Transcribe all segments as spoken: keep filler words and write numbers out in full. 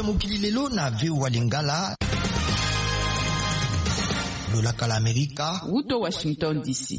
mokili lelo na V O A Lingala. Lolaka la Amerika. Wuto Washington D C.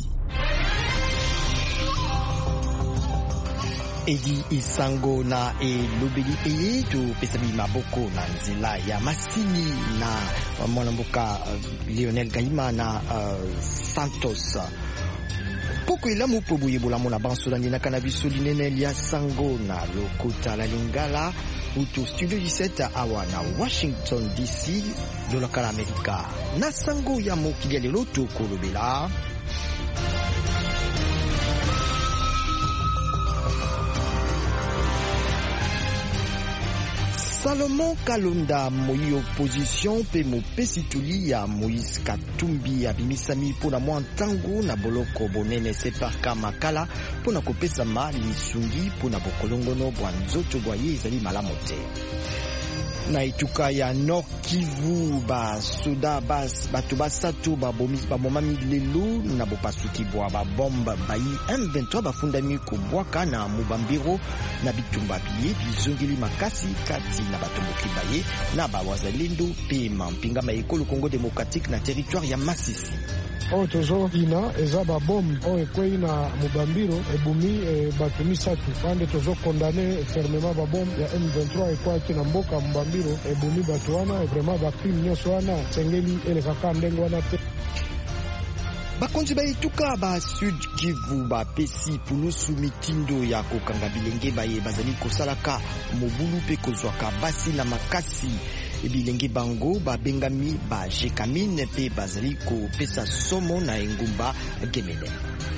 Edi Isango na elobeli eye to pesabi maboko na nzela ya masini na mwanambuka uh, Lionel Gaima na uh, Santos. Poko ilamu pobu yebola mona bansola nina kanabiso linene lia sango na lokota la Lingala uto studio dix-sept awa na Washington D C lolaka la Amerika na sango ya mokili lelo to kolobela. Salomon Kalonda moi opposition pe mopesi tuli ya Moïse Katumbi abimisami pona mwa ntango na boloko bonene separka makala pona kopesa ma lisungi pona bokolongono bwa nzoto bwa ye ezali malamu te. Na ituka ya Nord Kivu ba soda bas bato basatu ba bomi ba momami lelo na bopasuki bwa ba bomba bayi M vingt-trois bafundami ko bwaka na mubambiro na bitumba biye bizongeli makasi kati na batomboki baye na ba wazalendo pe mampinga ma ekolo Congo démocratique na territoire ya Masisi. O tozo ina eza ba bombe o ekwei na mubambiro ebumi e, bato misatu pande tozo condamner fermement ba bombe ya M vingt-trois ekwaki na mboka mubambiro ebumi bato wana e vraiment ba crime nyonso wana sengeli elekaka ndenge wana te. Bakonzi ba ituka ba Sud Kivu ba pesi pulusu mitindo ya kokanga bilenge baye bazali kosalaka mobulu pe kozwaka basi na makasi. Bilenge bango ba bengami ba jekamine pe bazali kopesa somo na engumba gemele.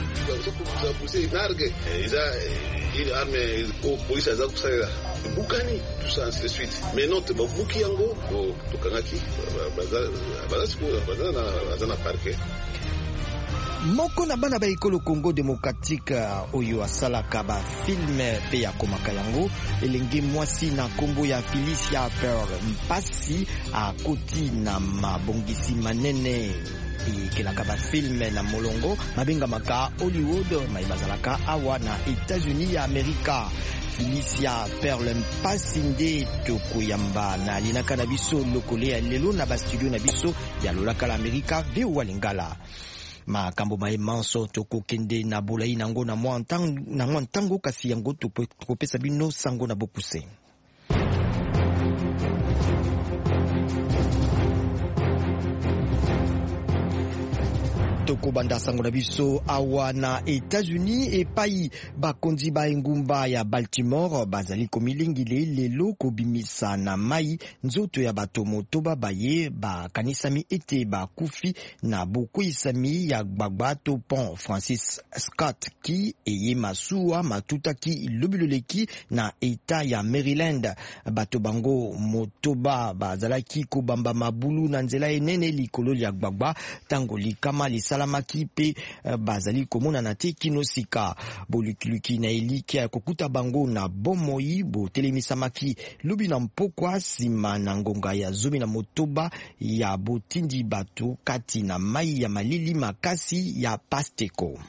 Bukani tout ça ainsi de suite mais non te babuki yango to kanaki bazala bazala bazala bazala parquet. Moko na bana ba ekolo Congo démocratique oyo asalaka ba film pe ya komaka yango elenge mwasi na kombo ya Felicia Pearl Mpasi akoti na mabongisi manene ikelaka ba film na molongo mabenga maka Hollywood maibazalaka awa na États-Unis ya Amerika. Felicia Pearl Mpasi nde tokoyamba na linaka na biso lokole ya lelo na ba studio na biso ya lolaka la Amerika V O A Lingala. Makambo maemanso tokokende na bolai nango na mwa ntango na mwa ntango kasi yango tokopesa bino sango na bokuse. Toko banda sango na biso awa na États-Unis epai bakonzi ba engumba ya Baltimore bazali komilingile lelo kobimisa na mai nzoto ya bato motoba baye bakanisami ete bakufi na bokuisami ya gbagbato pont Francis Scott ki eye masuwa matutaki lobiloleki na eta ya Maryland. Bato bango motoba bazalaki kobamba mabulu na nzela enene likolo ya gbagba tango likama lisa salamaki pe uh, bazali komona na te kinosika bolukiluki na eliki ya kokuta bango na bomoi bo telemisamaki lubi na mpokwa sima na ngonga ya zomi na motoba ya botindi bato kati na mai ya malili makasi ya Pasteko.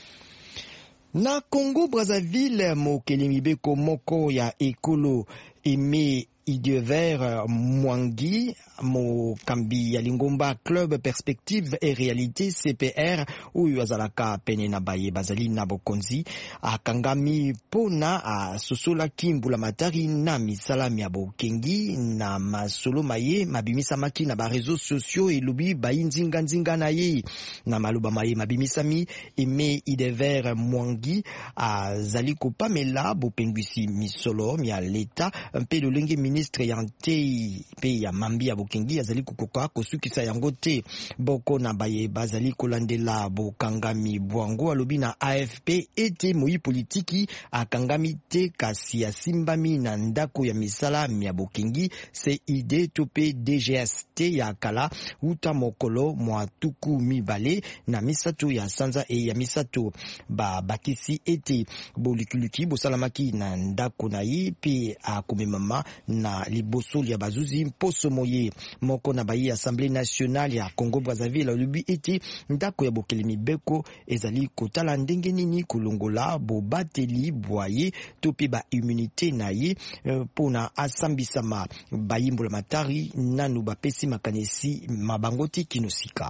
Na Congo Brazzaville mokeli mibeko moko ya ekolo eme Idiever Mwangi mokambi ya lingomba Club Perspective et Réalité C P R uyu azalaka pene na baye bazali na bokonzi akangami pona a sosola kimbula matari na misalami ya bokengi na masolo maye mabimisa maki na ba réseaux sociaux elobi bayinzinga nzinga na ye na maluba maye mabimisami eme Idiever Mwangi azali kopamela bopengwisi misolo ya leta mpe lolenge ministre yante pe ya mambi ya bokengi azali kukoka kosukisa yango te boko na baye bazali kolandela bokangami bwango alobi na A F P ete moi politiki akangami te kasi asimbami na ndako ya misala ya bokengi C I D to pe D G S te ya kala uta mokolo mwa tuku mibale na misato ya sanza e ya misato ba bakisi ete bolikuluki bosalamaki na ndako na ye pe akomemama na na libosoli ya bazuzi mposo moye moko na bayi Assemblée nationale ya Congo Brazzaville alobi ete ndako ya bokeli mibeko ezali kotala ndenge nini kulongola bobateli bwaye to pe ba immunité na ye pona asambisama bayimbola matari nanu bapesi makanisi mabangoti kinosika.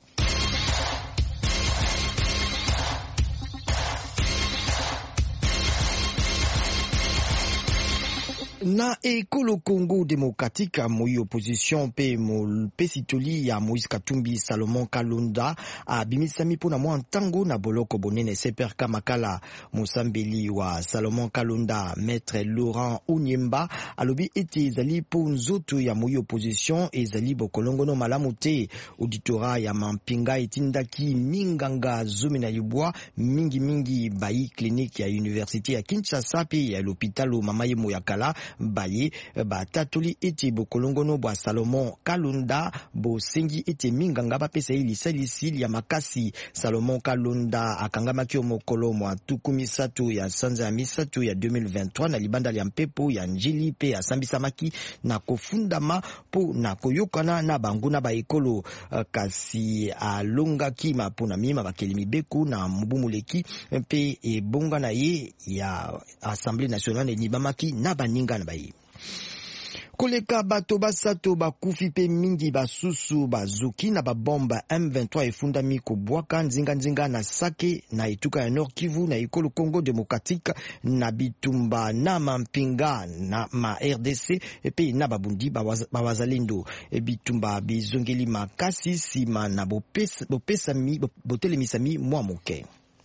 Na ekolo Congo démocratique moyi opposition pe mo pesitoli ya Moïse Katumbi Salomon Kalonda a bimisami pona mwa ntango na boloko bonene seperka makala mosambeli wa Salomon Kalonda maître Laurent Onyemba alobi ete ezali po nzoto ya moyi opposition ezali bokolongono malamu te auditora ya mampinga etindaki minganga zomi na libwa mingi mingi bayi clinique ya université ya Kinshasa pe ya l'hôpital Mamaye Moyakala baye batatoli ete bokolongono bwa Salomon Kalonda bosengi ete minganga bapesa ili salisili ya makasi. Salomon Kalonda akangamaki mokolo mwa tuku misatu ya sanza ya misatu ya deux mille vingt-trois na libanda ya mpepo ya njili pe asambisamaki na kofundama po na koyokana na banguna ba ekolo kasi alongaki mapona mima bakeli mibeku na mbumuleki pe ebonga na ye ya Assemblée nationale ni bamaki na baninga na bayi. Koleka bato basato bakufi pe mingi basusu bazuki na babomba M vingt-trois efundami kobwaka nzinga nzinga na Sake na etuka ya Nord Kivu na ekolo Congo démocratique na bitumba na mampinga na ma R D C epe na babundi bawazalendo bitumba bizongeli makasi sima na bopesa bopesami botelemisami mwa moke.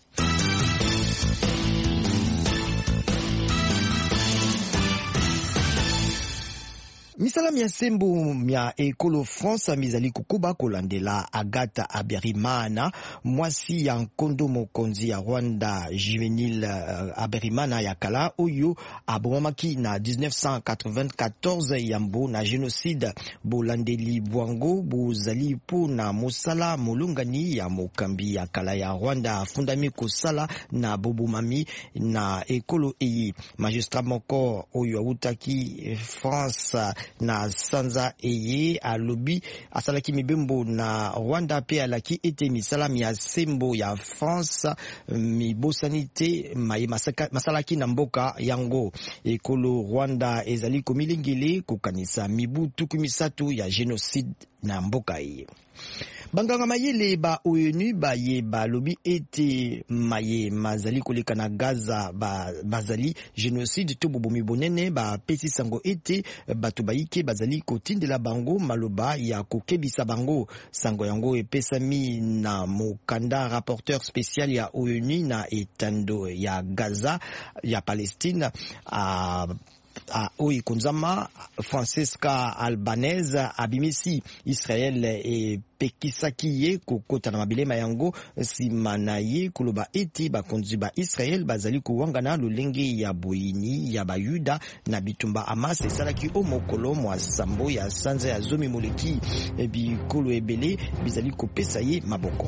Misala mia sembo mia ekolo France mizali kukuba kolandela Agatha Aberimana mwasi ya nkondo mokonzi ya Rwanda Juvenile Aberimana ya kala oyo abomaki na dix-neuf cent quatre-vingt-quatorze yambo na génocide bolandeli bwango bozali po na mosala molungani ya mokambi ya kala ya Rwanda fundami kosala na bobomami na ekolo eyi magistrat moko oyo awutaki France na sanza eye alobi asalaki mibembo na Rwanda pe alaki ete misala mia sembo ya France mibosanite maye masalaki na mboka yango ekolo Rwanda ezali komilingele kukanisa mibu tuku misatu ya genocide na mboka eye. Banganga mayele ba O N U ba ye ba lobi ete maye mazali koleka na Gaza ba bazali genocide to bobomi bonene ba pesi sango ete bato baike bazali kotindela bango maloba ya kokebisa bango sango yango epesami na mokanda rapporteur spécial ya O N U na etando ya Gaza ya Palestine a a Oyi Konzama Francesca Albanese abimisi Israel e pekisaki ye kokota na mabilema yango simana ye kuloba eti bakonzi ba Israel bazali kuwangana lolenge ya boyini ya bayuda na bitumba Hamas esalaki omokolo mwa sambo ya sanza ya zomi moleki bikolo ebele bizali kopesa ye maboko.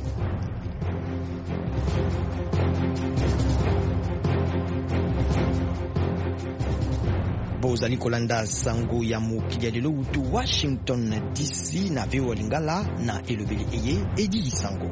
Bozali kolanda sango ya mokili ya lelo utu Washington D C na V O A Lingala na elobeli eye Edi Sango.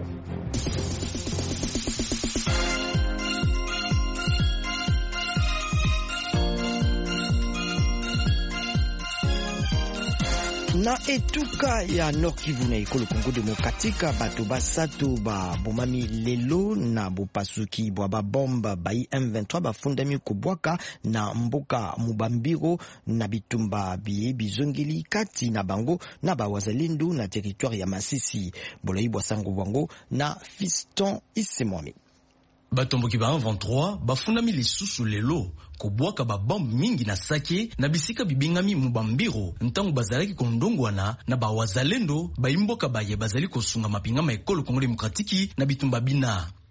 Na etuka ya Nord Kivu na ekolo Congo démocratique bato basato ba bomami lelo na bopasuki bwa ba bomba bayi M vingt-trois bafundami kobwaka na mboka Mubambiro na bitumba biye bizongeli kati na bango na bawazalendo na territoire ya Masisi bolayi bwa sango bwango na Fiston Isemwami. Batomboki ba M vingt-trois bafundami lisusu lelo kobwaka ba bombe mingi na Sake na bisika bibingami Mubambiro ntango bazalaki kondongwana na bawazalendo baimboka baye bazali kosunga mapinga ma ekolo Congo démocratique na bitumba bina.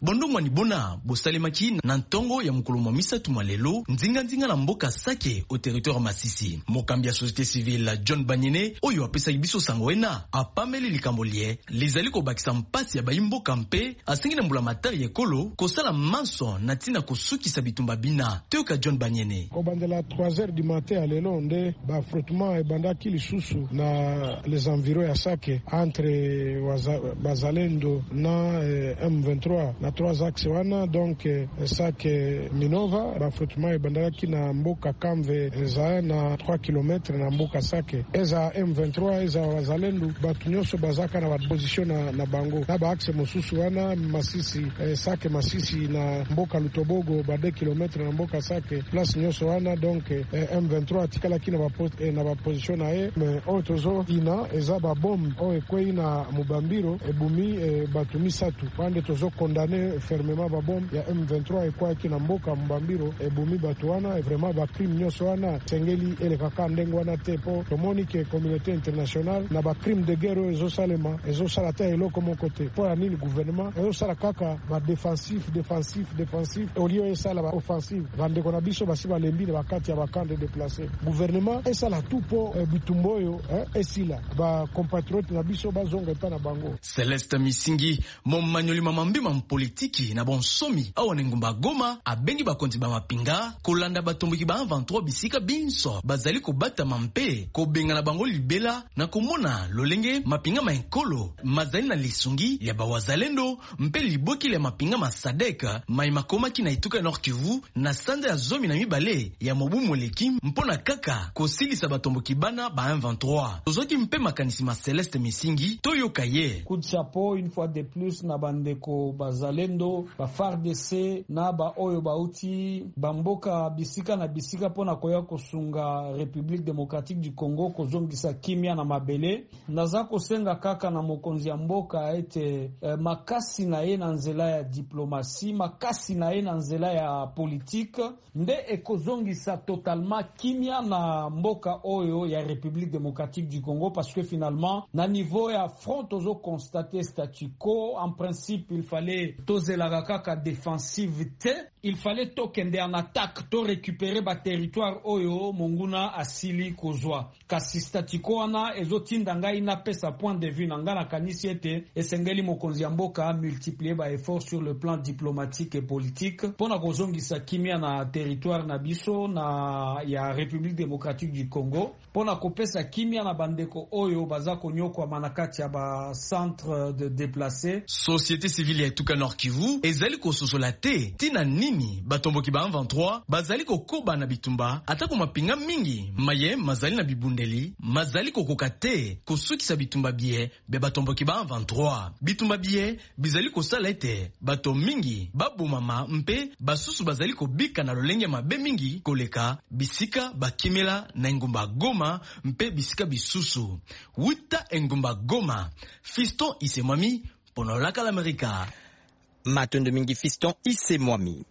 Bondongwa ni bona bosalemaki na ntongo ya mukolo mwa misatu malelo nzinga nzinga na mboka Sake au territoire Masisi. Mokambi ya société civile John Banyene oyo apesa biso sangwena apameli likambo lie lizali ko bakisa mpasi ya bayimboka mpe asengi na mbula matari ekolo kosala manso na tina kosukisa bitumba bina. Teuka John Banyene ko bandela trois heures du matin alelo nde ba frottement e bandaki lisusu na les environs ya Sake entre waza, Bazalendo na eh, M vingt-trois na trois axes wana donc eh, Sake Minova ba frottement e bandaki na mboka Kamve za na trois kilomètres na mboka Sake eza M vingt-trois eza Wazalendo batu nyonso bazaka na position na, na bango na ba axe mosusu wana Masisi eh, Sake Masisi na mboka Lutobogo ba deux kilomètres na mboka Sake place nyonso wana donc eh, M vingt-trois tikala kina ba eh, na ba position na e mais otozo ina eza ba bombe o ekwei na Mubambiro ebumi eh, batu misatu pande tozo condamner fermement ba bombe ya M vingt-trois ekwa kina mboka Mubambiro ebumi batu wana et vraiment ba crime nyonso wana sengeli ele kaka ndengo wana te po tomoni ke communauté internationale na ba crime de guerre ezo salema ezo salata eloko mon côté pour la nini gouvernement ezo sala kaka ba défensif défensif défensif au lieu esala ba offensive bande kona biso basi balembi na bakati ya bakande déplacé gouvernement esala tout po eh, bitumboyo eh, esila ba compatriote na biso bazonga pa na bango. Celeste Misingi momanyoli mamambima mpolitiki na bonsomi awane ngumba Goma abengi bakonzi ba mapinga kolanda batomboki ba vingt-trois bisika binso bazali ko bata mampe ko benga na bango libela na komona lolenge mapinga ma enkolo mazali na lisungi ya ba Wazalendo mpe liboki le mapinga ma Sadeka mai makoma kina ituka Nord Kivu na sanda ya zomi na mibale ya mobu moleki mpona kaka kosilisa batomboki bana ba vingt-trois tozoki mpe makanisi ma Celeste Misingi toyo kaye coup de chapeau une fois de plus na bandeko Bazalendo ba F A R D C na ba oyo bauti bamboka bisika na bisika pona koya kosunga République démocratique du Congo kozongisa kimia na mabele naza kosenga kaka na mokonzi ya mboka ete eh, makasi na ye na nzela ya diplomatie makasi na ye na nzela ya politique nde ekozongisa totalement kimia na mboka oyo ya République démocratique du Congo parce que finalement na niveau ya front tozo constater statu quo en principe il fallait tozela kaka défensivité il fallait tokende en attaque to récupérer ba territoire oyo monguna asili kozwa kasi statu quo wana ezotinda ngai na pesa point de vue nanga na kanisi ete esengeli mokonzi ya mboka multiplier ba effort sur le plan diplomatique et politique pona kozongisa kimia na territoire na biso na ya République démocratique du Congo pona kopesa kimia na bandeko oyo baza konyokwa manakati ya ba centre de déplacés. Société civile ya tuka Nord Kivu ezali kososola te tina nini batomboki ba vingt-trois bazali kokoba na bitumba atako mapinga mingi maye mazali na bibundeli mazali kokoka te kosukisa bitumba bie be batomboki ba vingt-trois bitumba bie bizali kosala ete bato mingi babumama mpe basusu bazali kobika na lolenge mabe mingi koleka bisika bakimela na engumba Goma mpe bisika bisusu wita engumba Goma. Fiston Isemwami pono laka l'Amerika. Matondo mingi Fiston Isemwami.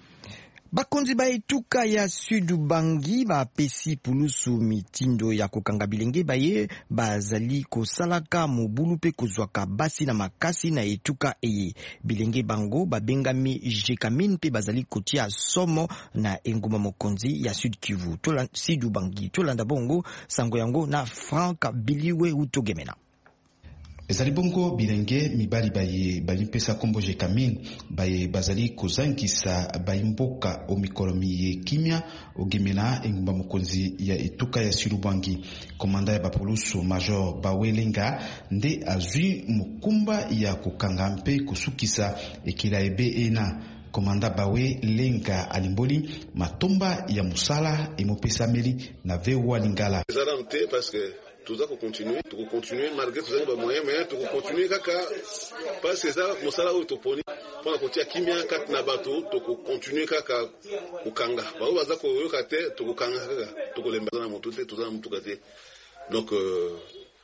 Bakonzi ba etuka ya Sud Ubangi ba pesi pulusu mitindo ya kokanga bilenge baye bazali kosalaka mobulu pe kozwaka basi na makasi na etuka eye bilenge bango babengami Jekamin pe bazali kotia somo na enguma mokonzi ya Sud Kivu tola Sud Ubangi tolanda bongo sango yango na Frank Biliwe utogemena. Ezali bongo bilenge mibali baye balimpesa kombo Jekamin baye bazali kozangisa bayimboka omikolomi ye kimia ogemena engumba mokonzi ya etuka ya Sirubangi. Komanda ya bapolusu Major Bawelenga nde azwi mukumba ya kokanga mpe kusukisa ekila ebe ena. Komanda Bawe Lenga alimboli matomba ya musala emopesa meli na vewa lingala. Zarante parce que tout ça pour continuer, pour continuer malgré tout ça pas moyen mais pour continuer kaka parce que ça musala utoponi pour kotia kimia kat na bato to continuer kaka ukanga. Ba baza ko yokate to kanga kaka to kolemba na moto te tout ça mutu kate. Donc euh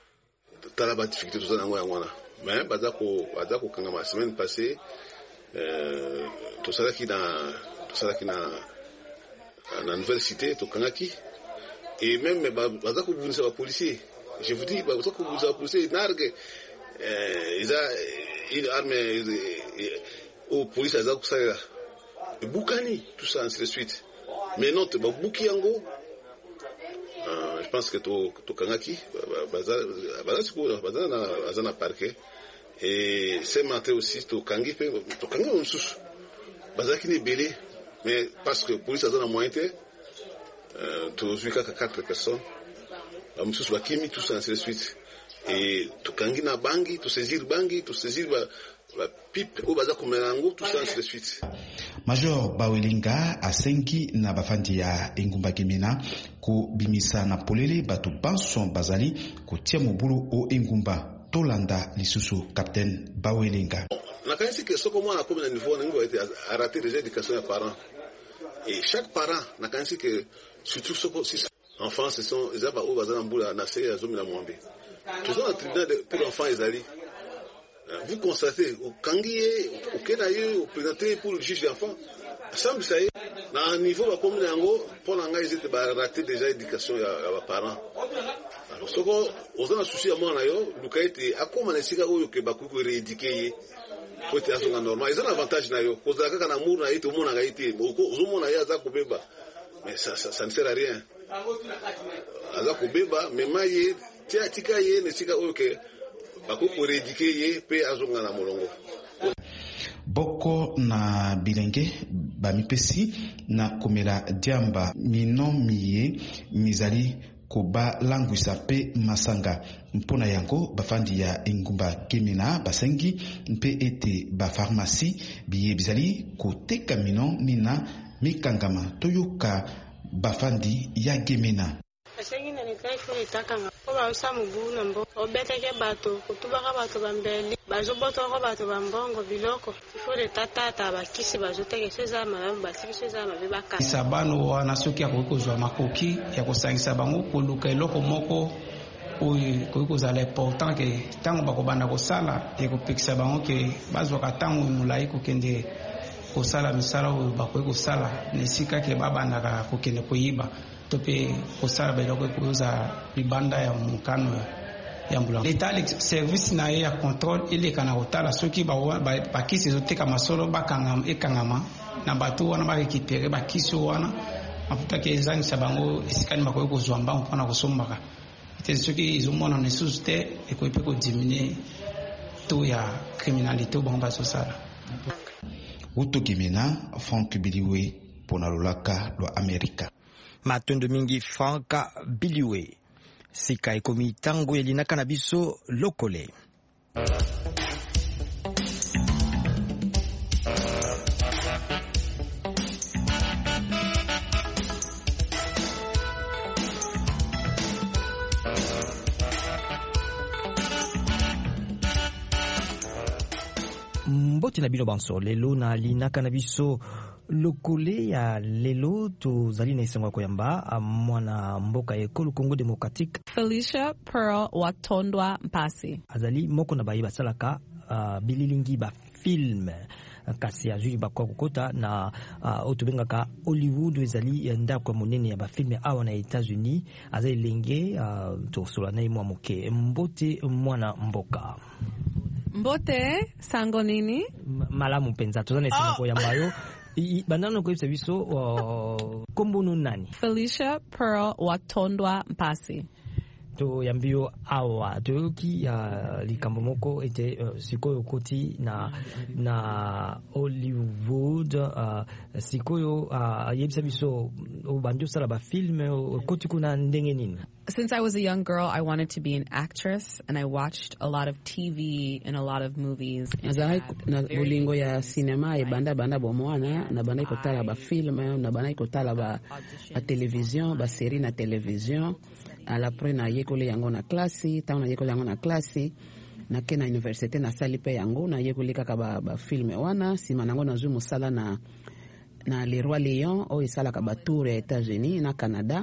tala ba difficulté tout ça na ngwana. Mais baza ko baza ko kanga ma semaine passée euh tout ça qui dans tout ça qui dans na nouvelle cité to kangaki et même baza ko bunisa ba policier je vous dis baza ko bunisa ba policier nargue euh ils a une arme au police aza kusala bukani tout ça ainsi de suite mais non te babuki yango euh, je pense que to to kangaki baza baza siko baza na baza na parquet et ce matin aussi to kangi pe to kangi on sous baza ki ne belé mais parce que police aza na moyen te euh, to zuika ka quatre personnes am sous bakimi tout ça ainsi de suite et to kangi na bangi to saisir bangi to saisir ba la pipe au baza kumelango tout ça ainsi de suite. Major Bawelinga asenki na bafandi ya engumba Gemena ko bimisa na polele bato banson bazali ko tia mobulu o engumba tolanda lisusu Capitaine Bawelinga. Na kanisi que soko mwana comme na niveau ngo été a raté déjà éducation des parents et chaque parent na kanisi que surtout soko si enfants ce sont les aba o bazana mbula na sey azomi na mwambe. Tous en tribunal pour enfants ezali. Vous constatez, au Kangié, au Kenaye, au présenté pour le juge d'enfant, semble ça y est, dans un niveau comme l'ango, pour l'anga, ils étaient ratés déjà l'éducation à leurs parents. Alors, ce qu'on, aux gens souci à moi, d'ailleurs, le cas était, à quoi on a essayé de que Bakou rééduquer, pour être à son normal. Ils ont un avantage, d'ailleurs, parce que quand l'amour n'a été, au monde a été, au monde a été à Zakobeba. Mais ça, ça, ça ne sert à rien. À Zakobeba, mais maïe, tia, tika, yé, ne sika, ok. Boko na bilenge bamipesi na komela diamba mino miye mizali koba langwisa pe masanga mpona yango bafandi ya engumba Gemena basengi mpe ete ba pharmacie biye bizali koteka mino nina mikangama toyoka bafandi ya Gemena. Asengi na nikai ko itakanga ko ba usamu buna mbo obeteke bato kutubaka bato bambeli bazoboto ko bato bambongo biloko ifo de tata bakisi bazoteke seza malamu basiki seza mabebaka isabano wana soki ya kokozwa makoki ya kosangisa bango koluka eloko moko oyo kokozala important ke tango bakobanda kosala ekopekisa bango ke bazwaka tango mulai kokende kosala misala oyo bakoki kosala nesika ke babandaka kokende koyiba tope kosala biloko koza libanda ya mukano ya mbula l'état service na ya contrôle ile kana kotala soki ba bakisi zoteka masolo bakanga ekangama na bato wana ba récupérer bakisi wana aputa ke ezangisa bango esikani bakoki kozwa mbango mpona kosombaka te soki izomona ne suste ekoipe ko diminuer to ya criminalité bango basosala Uto Gemena Frank Biliwe pona lolaka lo Amerika. Matondo mingi Franka Biliwe sika ekomi tango elinaka na biso lokole. Mbote na bino banso lelo na linaka na biso lokole ya lelo tozali na esengo koyamba mwana mboka ya ekolo Congo Democratique Felicia Pearl Watondwa Mpasi azali moko na bayi basalaka uh, bililingi ba film kasi azuli bakwa kokota na uh, otobengaka Hollywood ezali ndako monene ya ba film awa na États-Unis azali lenge uh, tosola na mwa moke mbote mwana mboka Mbote sango nini malamu penza tozana esengo koyambayo bandano ko biso uh, kombono nani Felicia Pearl Watondwa Mpasi to yambio awa to ki uh, likambo moko ete uh, sikoyo koti na na Hollywood uh, sikoyo uh, yebisa biso obanjo sala ba film uh, koti kuna ndenge nini. Since I was a young girl, I wanted to be an actress, and I watched a lot of T V and a lot of movies. Nazai na bolingo ya cinema e banda banda bomwana na banda ikotala ba film na banda ikotala ba ba television ba série na television ala pre na yekole yango na klasi tango na yekole yango na klasi na ke na université na sali pe yango na yekole kaka ba, ba film wana sima nango na zwi musala na na Le Roi Lion o isala ka ba tour ya États-Unis na Canada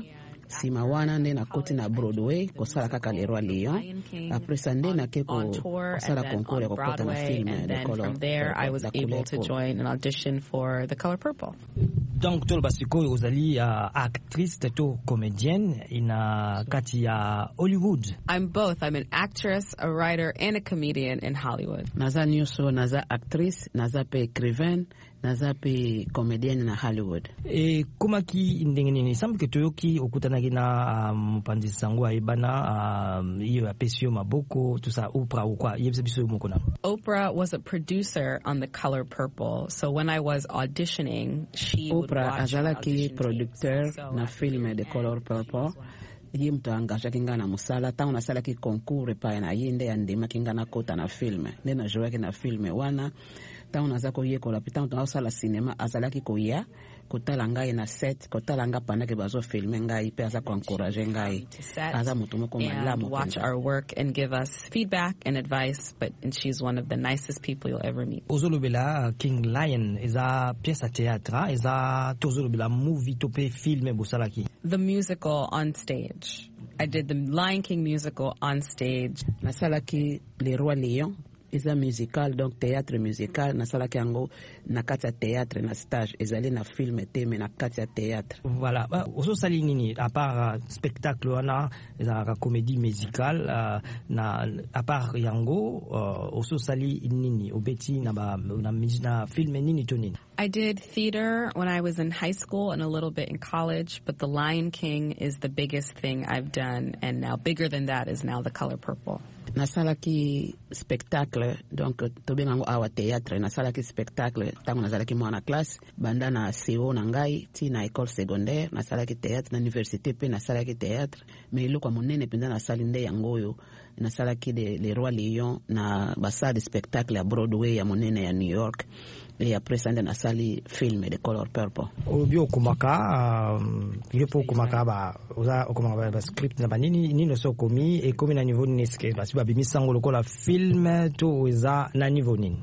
sima wana nde nakoti na Broadway kosala kaka Le Roi Lion. Après ça nde nake kosala concours ya kokota na film de color. From there I was able to join an audition for The Color Purple. Donc tolo basiko ozali uh, actrice to comédienne ina kati ya Hollywood. I'm both. I'm an actress, a writer and a comedian in Hollywood. Naza nyuso, naza actrice, naza pe écrivaine, naza pe comédienne na Hollywood. E kuma ki ndenge nini sambu ke toyoki okutanaki na mopanzi um, sango ayebana um, iyo apesio maboko tout ça Oprah ou quoi yebisa biso moko na. Oprah was a producer on The Color Purple. So when I was auditioning, she Oprah azalaki producteur na film The Color Purple. Ye mtu angajaki nga na musala tangu nasalaki concours pa na yende ya ndimaki nga na kota na film nde na jouaki na film wana tangu nazako ye kola pitangu tunasala cinema azalaki koya kotala ngai na set kotala nga panake bazo filme ngai pe aza ko encourager ngai aza mutu moko malamu watch our work and give us feedback and advice, but and she's one of the nicest people you'll ever meet. Ozolobela King Lion eza pièce à théâtre eza tozolobela movie tope film bosalaki. The musical on stage. I did the Lion King musical on stage. Nasalaki Le Roi Lion. Eza musical, donc théâtre musical. Nasalaki yango na kati ya théâtre na stage. Ezali na film teme na kati ya théâtre. Voilà. Oso sali nini à part uh, spectacle wana eza comédie musicale uh, na à part yango uh, oso sali nini obeti na ba na, na film nini to nini. I did theater when I was in high school and a little bit in college, but The Lion King is the biggest thing I've done, and now bigger than that is now The Color Purple. Nasalaki spectacle, donc tobengango awa théâtre. Nasalaki spectacle tango nazalaki mwana classe banda na C O na ngai ti na école secondaire. Nasalaki théâtre na université pe nasalaki théâtre, mais iloko monene penza nasali nde yangoyo. Nasalaki de Le Roi Lion na basa de spectacle ya Broadway ya monene ya New York. Et après ça, on a sali film The Color Purple. Obi okumaka, yopo okumaka ba, oza okumaka ba script na ba nini nini so komi e komi na niveau nini ske ba si ba bimi sango lokola film to oza na niveau nini.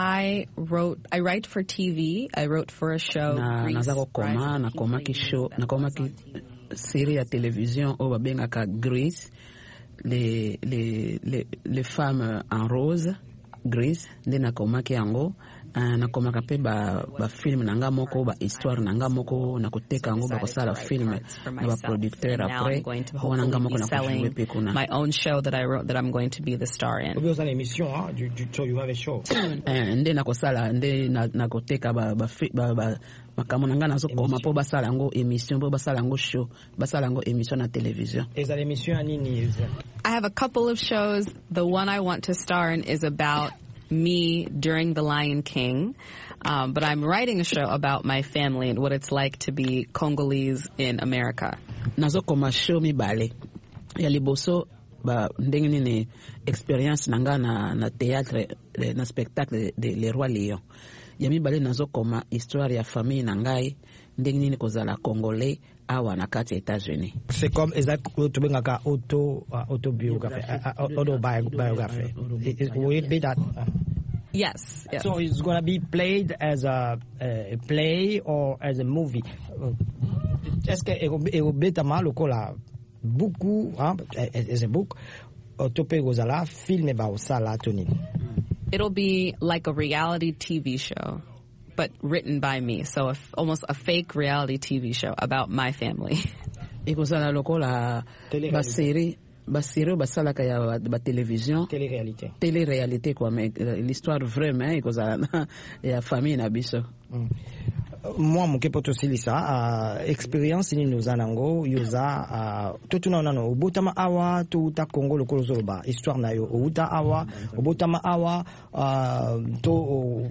I wrote, I write for T V. I wrote for a show. Na nazako koma na koma ki show na koma ki série ya télévision o babenga ka Grease, les les les les femmes en rose, Grease, nde na koma ki yango. Uh, na komaka pe ba ba film nanga moko ba histoire nanga moko na koteka ngo ba kosala film na ba producteur après wana nanga moko na kujue pe kuna my own show that I wrote that I'm going to be the star in. Obi osala émission hein du du show you have a show. Eh nde na kosala nde na, na koteka ba ba ba, ba makamo nanga nazo koma po basala ngo émission po basala ngo show basala ngo émission na télévision. Eza émission anini? I have a couple of shows. The one I want to star in is about me during The Lion King, um, but I'm writing a show about my family and what it's like to be Congolese in America. Nazo koma show mi bale ya liboso ba ndenge nini experience nanga na na théâtre na spectacle de Le Roi Lion. Ya mi bale nazo koma histoire ya famille nangai ndenge nini kozala congolais awa na kati États-Unis. C'est comme exact tobengaka auto uh, autobiography uh, autobiography. Will it be that? Yes, yes. So it's going to be played as a, a play or as a movie. Est-ce que ero betama lokola beaucoup hein as a book autope gozala film ba osala toni. It'll be like a reality T V show, but written by me. So a, almost a fake reality T V show about my family. Ikozala lokola ba série ba série ba sala ka ya ba télévision télé-réalité télé-réalité quoi, mais l'histoire vraiment ikozala na ya famille na biso. Mm. Moi mon kepoto silisa uh, experience ni nozanango yoza uh, totuna nano obotama awa to uta Congo lokolo zoloba histoire na yo uta awa obotama awa uh, to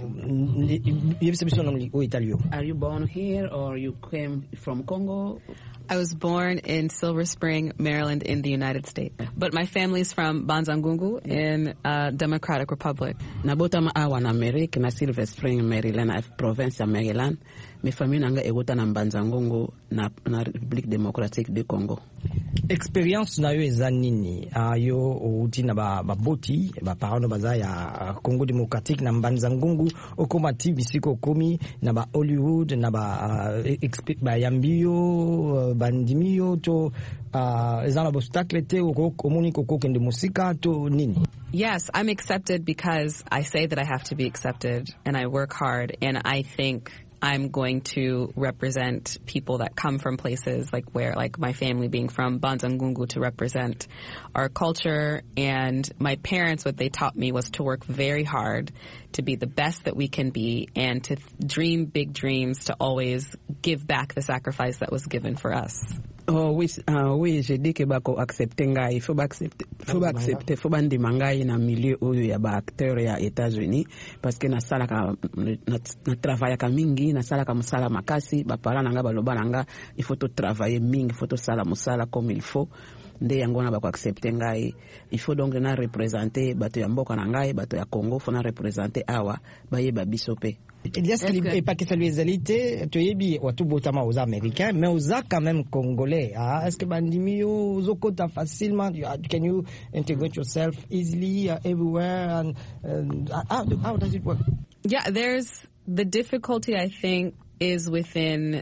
yebisebisonamli o Italio. Are you born here or you came from Congo? I was born in Silver Spring, Maryland, in the United States. But my family's from Banzangungu in uh, Democratic Republic. Nabotama awa na America na Silver Spring, Maryland, province ya Maryland. Mi famille nanga egota na Banzangungu na na République démocratique du Congo. experience na yo eza nini yo outi na baboti baparano baza ya Congo démocratique na mbanza ngungu okoma ti bisiko okomi na ba Hollywood na ba bayambi yo bandimi yo to eza na obstacle te omoni kokokende musika to nini? Yes, I'm accepted because I say that I have to be accepted and I work hard, and I think I'm going to represent people that come from places like where, like my family being from Banza-Ngungu, to represent our culture. And my parents, what they taught me was to work very hard, to be the best that we can be, and to dream big dreams, to always give back the sacrifice that was given for us. Oh oui, uh, oui, j'ai dit que bako accepter ngai, faut ba accepter, faut ba accepter, faut ba ndima ngai na milieu oyo ya ba acteur ya États-Unis, parce que na sala ka na, na travailler ka mingi, na sala ka musala makasi, ba para nanga ba loba nanga, il faut to travailler mingi, il faut to sala musala comme il faut. Nde yango na bako accepter ngai, il faut donc na représenter bato ya mboka na ngai, bato ya Congo, faut na représenter awa ba yeba bisope. Est-ce qu'il n'est pas que ça lui alité, tu es bien, ou tout botama aux Américains, mais aux quand même Congolais. Hein? Est-ce que Bandimio, aux Okota facilement, can you integrate yourself easily uh, everywhere? And uh, how, how does it work? Yeah, there's the difficulty, I think, is within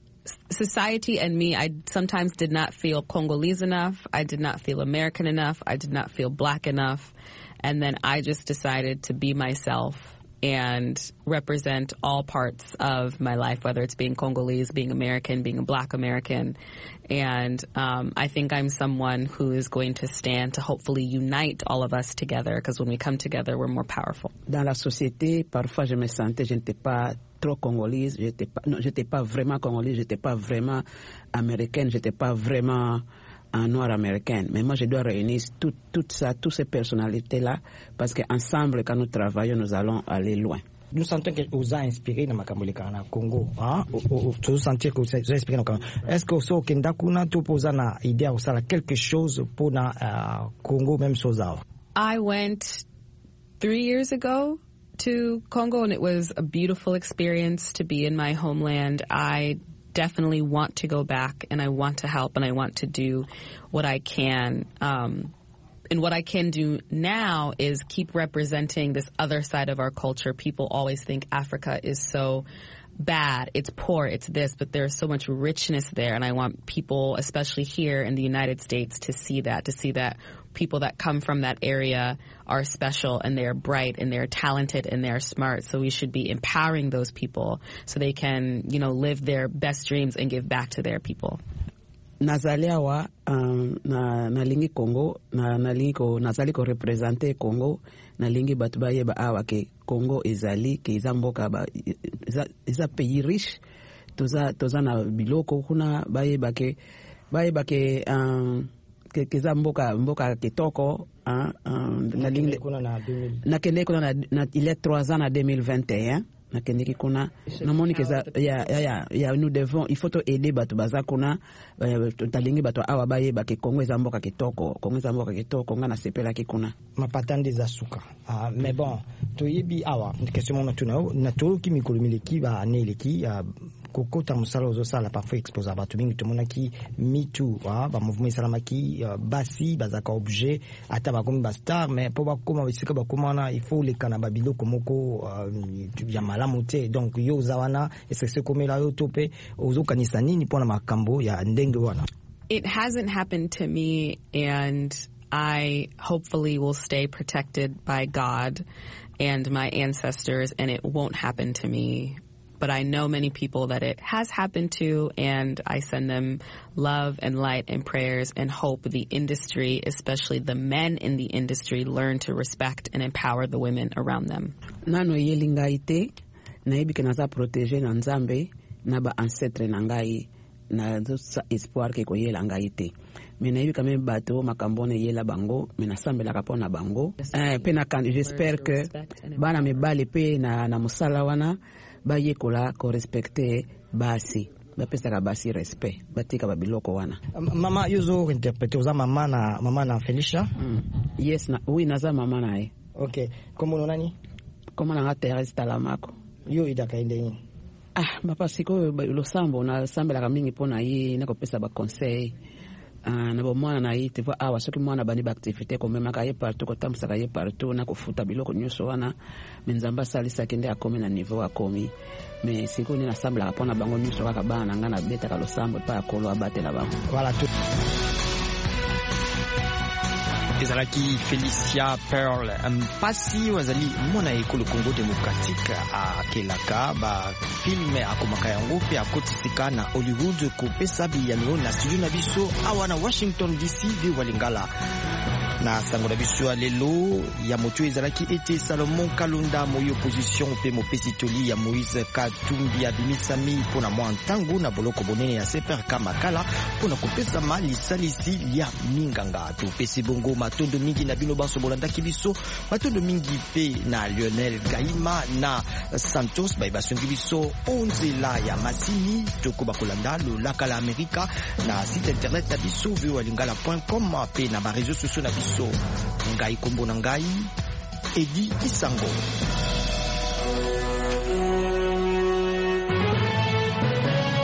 society and me. I sometimes did not feel Congolese enough. I did not feel American enough. I did not feel black enough. And then I just decided to be myself and represent all parts of my life, whether it's being Congolese, being American, being a black American. And um, I think I'm someone who is going to stand to hopefully unite all of us together, because when we come together, we're more powerful. Dans la société, parfois je me sentais, je n'étais pas trop congolaise, je n'étais pas, non, j'étais pas vraiment congolaise, je n'étais pas vraiment américaine, je n'étais pas vraiment en noir américaine. Mais moi, je dois réunir tout, tout ça, toutes ces personnalités-là, parce qu'ensemble, quand nous travaillons, nous allons aller loin. Nous sentons que vous a inspiré dans le Congo. Hein? Vous sentez que vous a inspiré dans le Congo. Est-ce que vous avez une idée de quelque chose pour le Congo, même chose? I went three years ago to Congo, and it was a beautiful experience to be in my homeland. I definitely want to go back, and I want to help, and I want to do what I can. Um, and what I can do now is keep representing this other side of our culture. People always think Africa is so bad, it's poor, it's this, but there's so much richness there, and I want people, especially here in the United States, to see that, to see that people that come from that area are special, and they're bright, and they're talented, and they're smart. So we should be empowering those people so they can, you know, live their best dreams and give back to their people. Nazaliawa um, na nalingi Congo, na nalingi ko nazali ko representer Congo, nalingi batu baye ba awa ke Congo ezali ke izamboka ba iza pays riche, toza toza na biloko kuna baye ba ke baye ba ke um, ke keza mboka mboka kitoko hein um, na lingi na kende kuna na, na il est trois ans à deux mille vingt et un na kende kuna na moni keza ya ya ya nous devons il faut to aider batu baza kuna talingi batu awa baye ba ke Congo eza mboka kitoko Congo eza mboka kitoko ngana sepela ki kuna mapatandi za suka ah mais bon to yebi awa question na tuna na to ki mikolo mileki ba aneleki kokota musala ozosala parfois exposa batu mingi tomona ki mitu ba mouvement salamaki basi bazaka objet ata bakomi ba star mais po bakoma bisika bakomana il faut les kanaba biloko moko ya malamu te donc yo zawana ese komela yo tope ozokanisa nini pona makambo ya ndenge wana. It hasn't happened to me, and I hopefully will stay protected by God and my ancestors, and it won't happen to me. But I know many people that it has happened to, and I send them love and light and prayers and hope the industry, especially the men in the industry, learn to respect and empower the women around them. Nano yelinga ite, na ibi kenaza protéger na nzambe, na ba ancêtre na ngai, na sa espoir ke ko yelanga ite. Mais na ibi quand même bateau makambone yela bango, mais na sambela kapona bango. Eh, pe na kan, j'espère que bana me bale pe na na musala wana, ba yekola ko respecter basi ba pesa ka basi respect batika ba biloko wana. Mama yuzo interprete uza mama na mama na Felicia. Mm. Yes na oui naza mama na e. Okay, komo nani? Komo na Teresa Talamako. Yo idaka indeni. Ah, bapa siko lo sambo na sambela ka mingi pona yi na ko pesa ba conseil. na bo mwana na ye te vo awa soki mwana bani ba activité komemaka ye partout kotambusaka ye partout na kofuta biloko nyonso wana me nzambe asalisaki nde akomi na niveau akomi me sikoyo nde nasamblaka mpona bango nyonso kaka bana na ngai nabetaka losambo epai ya kolo abatela bango. Voilà tout. ezalaki Felicia Pearl mpasi wazali mona ekolo Congo démocratique akelaka ba filme akomaka yango mpe akotisika na Hollywood kopesa biyano na studio na biso awa na Washington D C de walingala na sango na biso lelo ya moto ezalaki ete Salomon Kalonda moyo opposition pe mopesi toli ya Moïse Katumbi abimisami mpona mwa ntango na boloko bonene ya Seper Kamakala mpona kopesa mali salisi ya minganga topesi bongo matondo mingi na bino baso bolandaki biso matondo mingi pe na Lionel Gaima na Santos baibasongi biso onzela ya masini tokoba kolanda lolaka la Amerika na site internet na biso v o lingala point com pe na ba réseaux sociaux na biso ngai kombo na ngai Edi Isango.